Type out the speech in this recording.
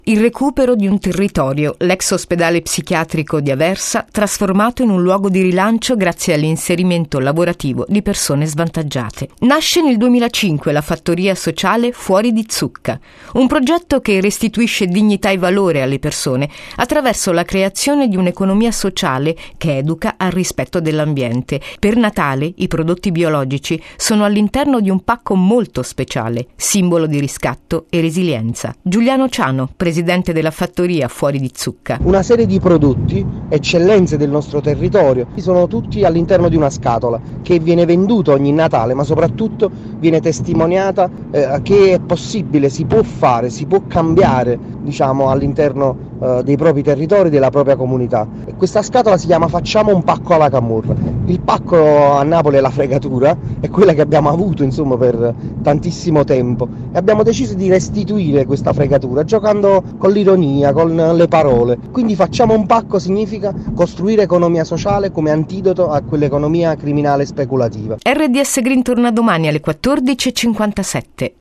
Il recupero di un territorio, l'ex ospedale psichiatrico di Aversa, trasformato in un luogo di rilancio grazie all'inserimento lavorativo di persone svantaggiate. Nasce nel 2005 la fattoria sociale Fuori di Zucca, un progetto che restituisce dignità e valore alle persone attraverso la creazione di un'economia sociale che educa al rispetto dell'ambiente. Per Natale i prodotti biologici sono all'interno di un pacco molto speciale, simbolo di riscatto e resilienza. Giuliano Ciano, presidente della fattoria Fuori di Zucca. Una serie di prodotti, eccellenze del nostro territorio, sono tutti all'interno di una scatola che viene venduta ogni Natale, ma soprattutto viene testimoniata che è possibile, si può fare, si può cambiare, all'interno dei propri territori, della propria comunità. E questa scatola si chiama Facciamo un pacco alla Camorra. Il pacco a Napoli è la fregatura, è quella che abbiamo avuto per tantissimo tempo, e abbiamo deciso di restituire questa fregatura giocando con l'ironia, con le parole. Quindi Facciamo un pacco significa costruire economia sociale come antidoto a quell'economia criminale speculativa. RDS Green torna domani alle 14:57.